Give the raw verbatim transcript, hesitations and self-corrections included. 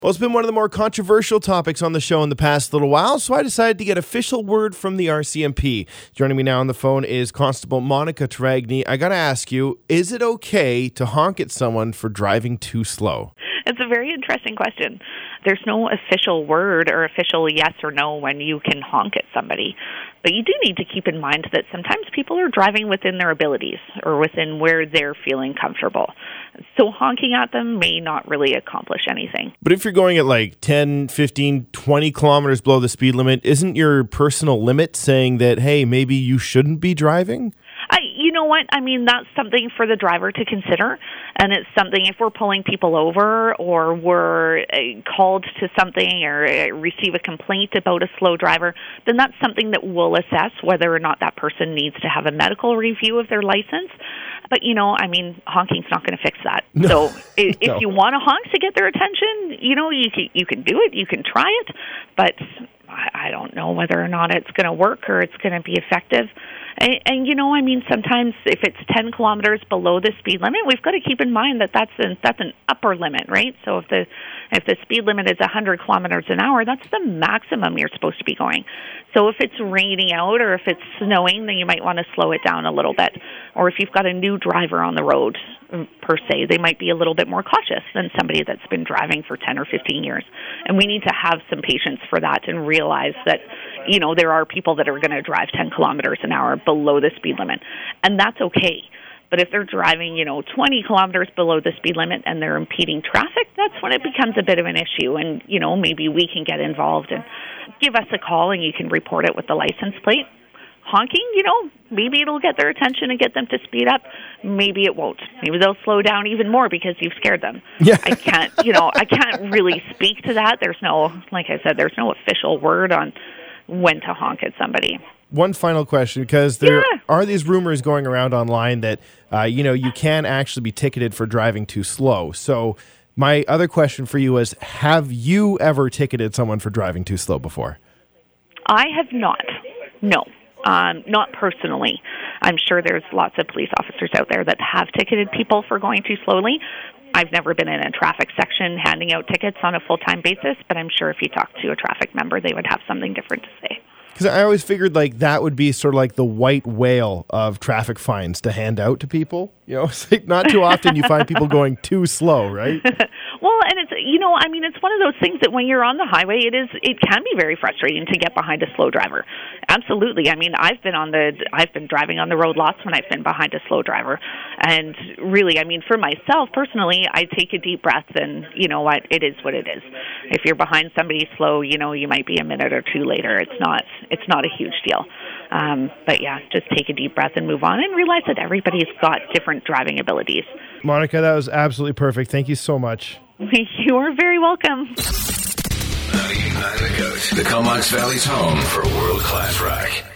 Well, it's been one of the more controversial topics on the show in the past little while, so I decided to get official word from the R C M P. Joining me now on the phone is Constable Monica Taragni. I got to ask you, is it okay to honk at someone for driving too slow? It's a very interesting question. There's no official word or official yes or no when you can honk at somebody. But you do need to keep in mind that sometimes people are driving within their abilities or within where they're feeling comfortable. So honking at them may not really accomplish anything. But if you're going at like ten, fifteen, twenty kilometers below the speed limit, isn't your personal limit saying that, hey, maybe you shouldn't be driving? I, you know what? I mean, that's something for the driver to consider, and it's something if we're pulling people over or we're uh, called to something or uh, receive a complaint about a slow driver, then that's something that we'll assess whether or not that person needs to have a medical review of their license. But, you know, I mean, honking's not going to fix that. No. So if, no. if you want to honk to get their attention, you know, you can, you can do it, you can try it, but I, I don't know whether or not it's going to work or it's going to be effective. And, and, you know, I mean, sometimes if it's ten kilometers below the speed limit, we've got to keep in mind that that's, a, that's an upper limit, right? So if the if the speed limit is one hundred kilometers an hour, that's the maximum you're supposed to be going. So if it's raining out or if it's snowing, then you might want to slow it down a little bit. Or if you've got a new driver on the road, per se, they might be a little bit more cautious than somebody that's been driving for ten or fifteen years. And we need to have some patience for that and realize that, you know, there are people that are going to drive ten kilometers an hour below the speed limit, and that's okay. But if they're driving, you know, twenty kilometers below the speed limit and they're impeding traffic, that's when it becomes a bit of an issue. And, you know, maybe we can get involved and give us a call and you can report it with the license plate. Honking, you know, maybe it'll get their attention and get them to speed up. Maybe it won't. Maybe they'll slow down even more because you've scared them. Yeah. I can't, you know, I can't really speak to that. There's no, like I said, there's no official word on when to honk at somebody. One final question, because there Yeah. are these rumors going around online that, uh, you know, you can actually be ticketed for driving too slow. So my other question for you is, have you ever ticketed someone for driving too slow before? I have not. No. Um, not personally. I'm sure there's lots of police officers out there that have ticketed people for going too slowly. I've never been in a traffic section handing out tickets on a full-time basis, but I'm sure if you talk to a traffic member, they would have something different to say. Because I always figured like that would be sort of like the white whale of traffic fines to hand out to people. You know, it's like not too often you find people going too slow, right? Well, and it's, you know, I mean, it's one of those things that when you're on the highway, it is, it can be very frustrating to get behind a slow driver. Absolutely. I mean, I've been on the, I've been driving on the road lots when I've been behind a slow driver. And really, I mean, for myself personally, I take a deep breath and, you know what, it is what it is. If you're behind somebody slow, you know, you might be a minute or two later. It's not, it's not a huge deal. Um, but yeah, just take a deep breath and move on and realize that everybody's got different driving abilities. Monica, that was absolutely perfect. Thank you so much. You are very welcome. ninety-eight point nine The Coast, the Comox Valley's home for world-class rock.